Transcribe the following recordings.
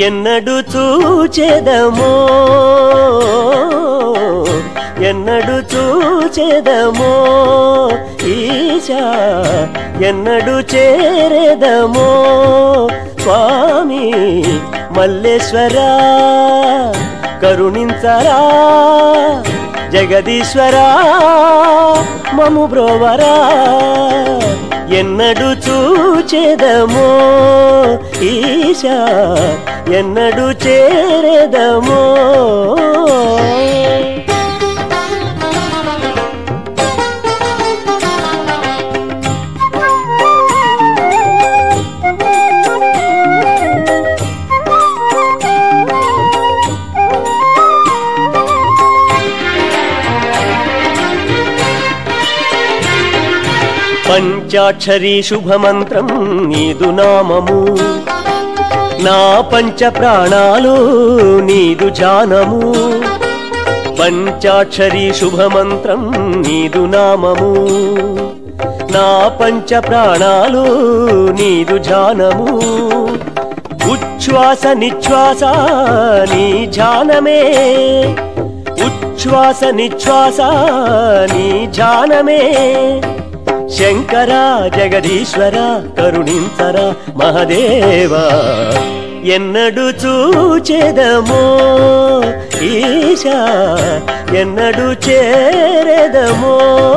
ఎన్నడు చూచెదమో ఎన్నడు చూచెదమో ఈశా ఎన్నడు చేరెదమో స్వామి మల్లేశ్వరా కరుణించరా జగదీశ్వరా మము బ్రోవరా ఎన్నడు చూచెదమో ఈశా ఎన్నడు చేరెదమో పంచాక్షరీ శుభమంత్రం నీదు నామము నా పంచ ప్రాణాలు నీదు జానము పంచాక్షరీ శుభమంత్రం నీదు నామము నా పంచ ప్రాణాలు నీదు జానము ఉచ్ఛ్వాస నిశ్వాస నీ జానమే ఉచ్ఛ్వాస నిశ్వాస నీ జానమే శంకరా జగదీశ్వరా కరుణించరా మహదేవా ఎన్నడు చూచెదమో ఈశా ఎన్నడు చేరెదమో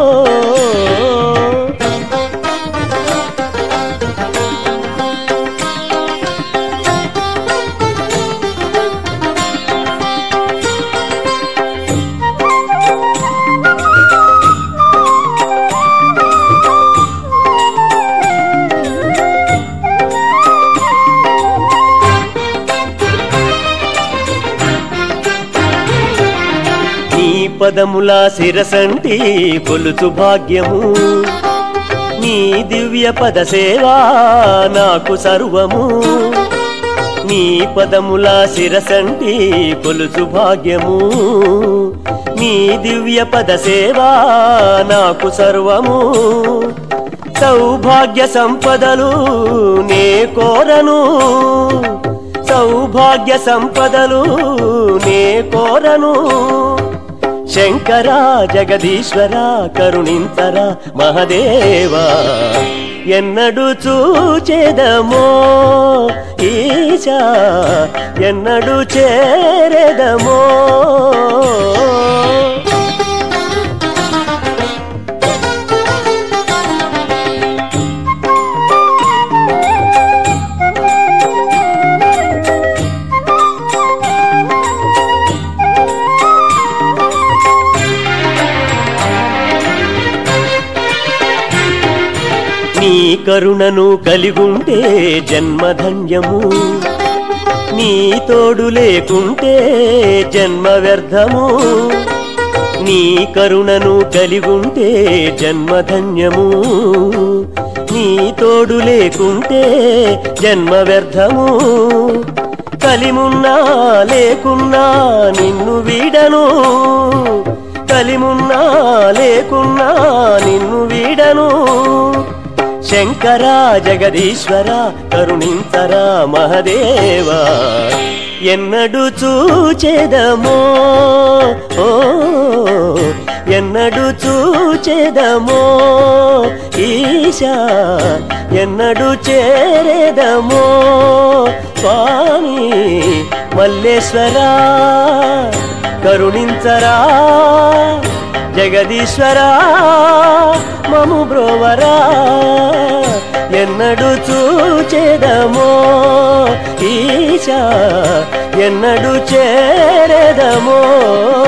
పదముల శిరసంటి కొలుచు భాగ్యము నీ దివ్య పద సేవా నాకు సర్వము నీ పదముల శిరసంటి కొలుచు భాగ్యము నీ దివ్య పద సేవా నాకు సర్వము సౌభాగ్య సంపదలు నే కోరను సౌభాగ్య సంపదలు నే కోరను శంకరా జగదీశ్వరా కరుణించరా మహదేవా ఎన్నడు చూచెదమో ఈశా ఎన్నడు చేరెదమో నీ కరుణను కలిగుంటే జన్మధన్యము నీ తోడు లేకుంటే జన్మ వ్యర్థము నీ కరుణను కలిగుంటే జన్మధన్యము నీ తోడు లేకుంటే జన్మ వ్యర్థము కలిమున్నా లేకున్నా నిన్ను వీడను కలిమున్నా లేకున్నా నిన్ను వీడను శంకరా జగదీశ్వరా కరుణించరా మహదేవా ఎన్నడు చూచెదమో ఓ ఎన్నడు చూచెదమో ఈశా ఎన్నడు చేరెదమో స్వామి మల్లేశ్వరా కరుణించరా జగదీశ్వరా మము బ్రోవరా ఎన్నడు చూచెదమో ఈశా ఎన్నడు చేరెదమో